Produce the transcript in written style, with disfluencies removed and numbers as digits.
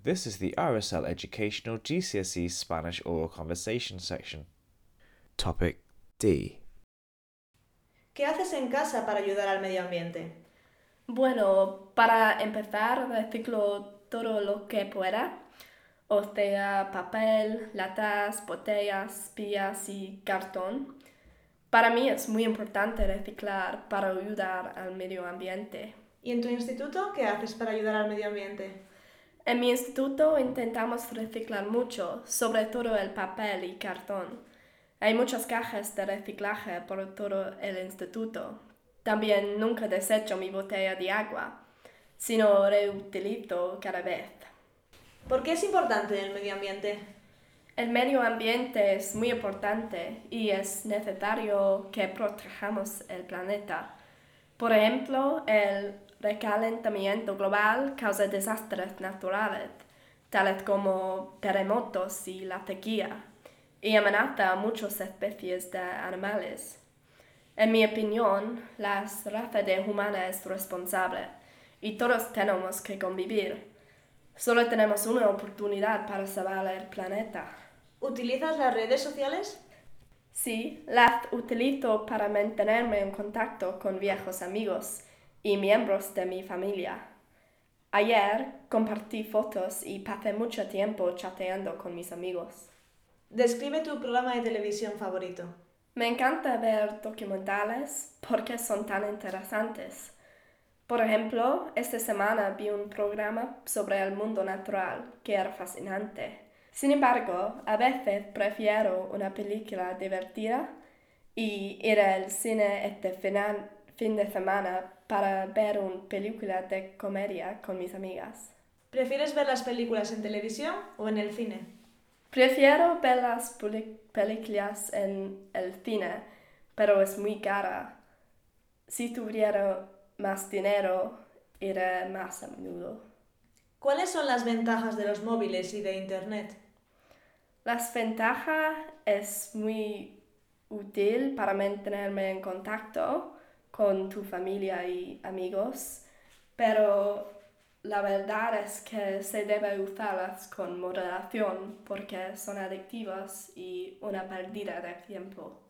This is the RSL Educational GCSE Spanish Oral Conversation section. Topic D. ¿Qué haces en casa para ayudar al medio ambiente? Bueno, para empezar, reciclo todo lo que pueda, o sea, papel, latas, botellas, pillas y cartón. Para mí es muy importante reciclar para ayudar al medio ambiente. ¿Y en tu instituto qué haces para ayudar al medio ambiente? En mi instituto intentamos reciclar mucho, sobre todo el papel y cartón. Hay muchas cajas de reciclaje por todo el instituto. También nunca desecho mi botella de agua, sino reutilizo cada vez. ¿Por qué es importante el medio ambiente? El medio ambiente es muy importante y es necesario que protejamos el planeta. Por ejemplo, el recalentamiento global causa desastres naturales, tales como terremotos y la sequía, y amenaza a muchas especies de animales. En mi opinión, la raza humana es responsable y todos tenemos que convivir. Solo tenemos una oportunidad para salvar el planeta. ¿Utilizas las redes sociales? Sí, las utilizo para mantenerme en contacto con viejos amigos y miembros de mi familia. Ayer compartí fotos y pasé mucho tiempo chateando con mis amigos. Describe tu programa de televisión favorito. Me encanta ver documentales porque son tan interesantes. Por ejemplo, esta semana vi un programa sobre el mundo natural que era fascinante. Sin embargo, a veces prefiero una película divertida y ir al cine este fin de semana para ver una película de comedia con mis amigas. ¿Prefieres ver las películas en televisión o en el cine? Prefiero ver las películas en el cine, pero es muy cara. Si tuviera más dinero, iré más a menudo. ¿Cuáles son las ventajas de los móviles y de Internet? Las ventajas es muy útil para mantenerme en contacto con tu familia y amigos, pero la verdad es que se debe usarlas con moderación porque son adictivas y una pérdida de tiempo.